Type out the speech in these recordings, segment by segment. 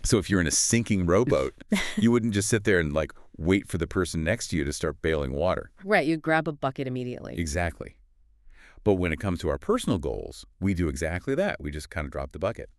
So if you're in a sinking rowboat, you wouldn't just sit there and wait for the person next to you to start bailing water. Right, you grab a bucket immediately. Exactly. But when it comes to our personal goals, we do exactly that. We just kind of drop the bucket.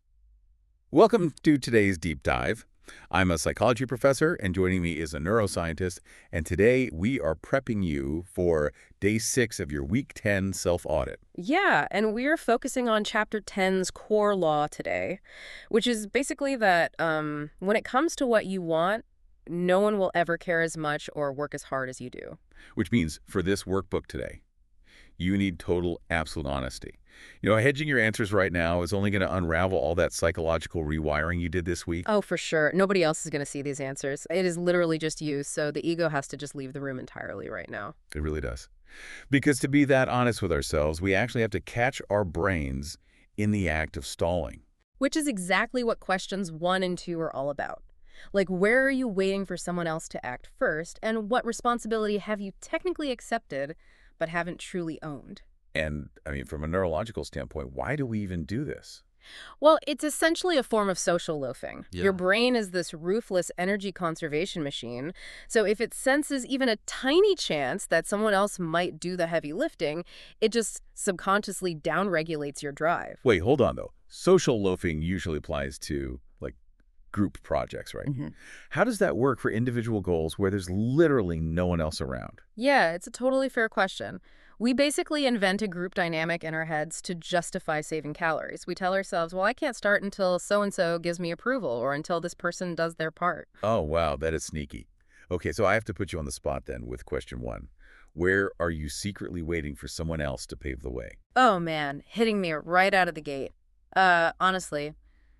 Welcome to today's deep dive. I'm a psychology professor, and joining me is a neuroscientist, and today we are prepping you for day 6 of your week 10 self-audit. Yeah, and we're focusing on Chapter 10's core law today, which is basically that when it comes to what you want, no one will ever care as much or work as hard as you do. Which means for this workbook today, you need total, absolute honesty. Hedging your answers right now is only going to unravel all that psychological rewiring you did this week. Oh, for sure. Nobody else is going to see these answers. It is literally just you, so the ego has to just leave the room entirely right now. It really does. Because to be that honest with ourselves, we actually have to catch our brains in the act of stalling. Which is exactly what questions 1 and 2 are all about. Like, where are you waiting for someone else to act first, and what responsibility have you technically accepted but haven't truly owned? And, from a neurological standpoint, why do we even do this? Well, it's essentially a form of social loafing. Yeah. Your brain is this ruthless energy conservation machine, so if it senses even a tiny chance that someone else might do the heavy lifting, it just subconsciously downregulates your drive. Wait, hold on, though. Social loafing usually applies to, group projects, right? Mm-hmm. How does that work for individual goals where there's literally no one else around? Yeah, it's a totally fair question. We basically invent a group dynamic in our heads to justify saving calories. We tell ourselves, well, I can't start until so-and-so gives me approval or until this person does their part. Oh, wow, that is sneaky. Okay, so I have to put you on the spot then with question 1. Where are you secretly waiting for someone else to pave the way? Oh, man, hitting me right out of the gate. Honestly,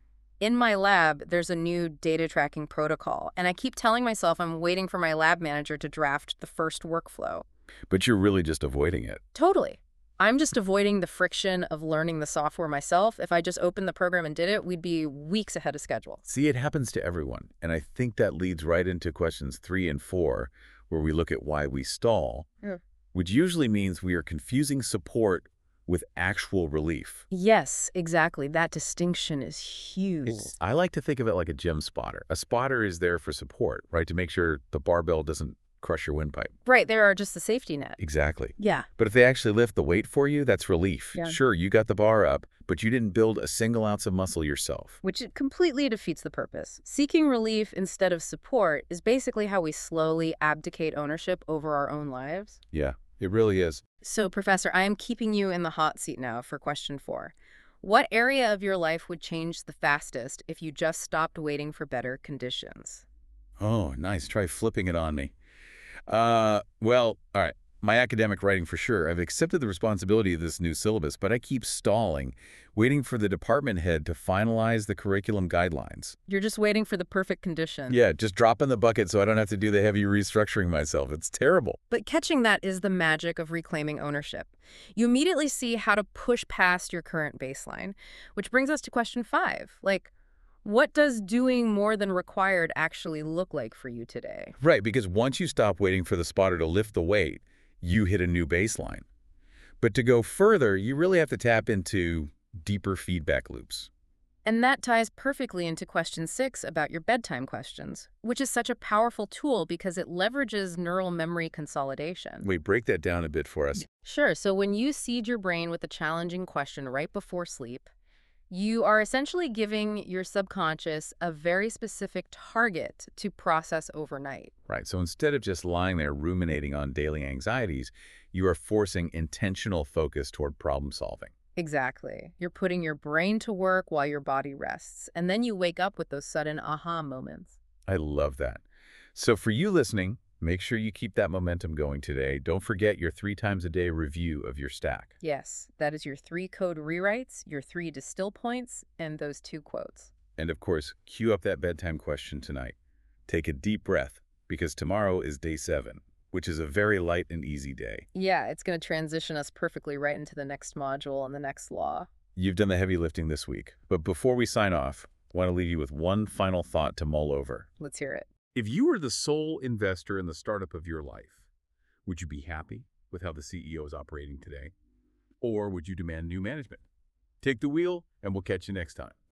in my lab, there's a new data tracking protocol, and I keep telling myself I'm waiting for my lab manager to draft the first workflow. But you're really just avoiding it. Totally. I'm just avoiding the friction of learning the software myself. If I just opened the program and did it, we'd be weeks ahead of schedule. See, it happens to everyone, and I think that leads right into questions 3 and 4, where we look at why we stall, which usually means we are confusing support with actual relief. Yes, exactly. That distinction is huge. I like to think of it like a gym spotter. A spotter is there for support, right, to make sure the barbell doesn't crush your windpipe. Right, they are just the safety net. Exactly. Yeah. But if they actually lift the weight for you, that's relief. Yeah. Sure, you got the bar up, but you didn't build a single ounce of muscle yourself. Which it completely defeats the purpose. Seeking relief instead of support is basically how we slowly abdicate ownership over our own lives. Yeah, it really is. So, Professor, I am keeping you in the hot seat now for question 4. What area of your life would change the fastest if you just stopped waiting for better conditions? Oh, nice. Try flipping it on me. Well, all right. My academic writing for sure. I've accepted the responsibility of this new syllabus, but I keep stalling, waiting for the department head to finalize the curriculum guidelines. You're just waiting for the perfect condition. Yeah, just drop in the bucket so I don't have to do the heavy restructuring myself. It's terrible. But catching that is the magic of reclaiming ownership. You immediately see how to push past your current baseline, which brings us to question 5. What does doing more than required actually look like for you today? Right, because once you stop waiting for the spotter to lift the weight, you hit a new baseline. But to go further, you really have to tap into deeper feedback loops. And that ties perfectly into question 6 about your bedtime questions, which is such a powerful tool because it leverages neural memory consolidation. Wait, break that down a bit for us. Sure, so when you seed your brain with a challenging question right before sleep, you are essentially giving your subconscious a very specific target to process overnight. Right, so instead of just lying there ruminating on daily anxieties, you are forcing intentional focus toward problem solving. Exactly. You're putting your brain to work while your body rests, and then you wake up with those sudden aha moments. I love that. So for you listening, make sure you keep that momentum going today. Don't forget your 3 times a day review of your stack. Yes, that is your 3 code rewrites, your 3 distill points, and those 2 quotes. And of course, cue up that bedtime question tonight. Take a deep breath, because tomorrow is day 7, which is a very light and easy day. Yeah, it's going to transition us perfectly right into the next module and the next law. You've done the heavy lifting this week, but before we sign off, I want to leave you with one final thought to mull over. Let's hear it. If you were the sole investor in the startup of your life, would you be happy with how the CEO is operating today? Or would you demand new management? Take the wheel, and we'll catch you next time.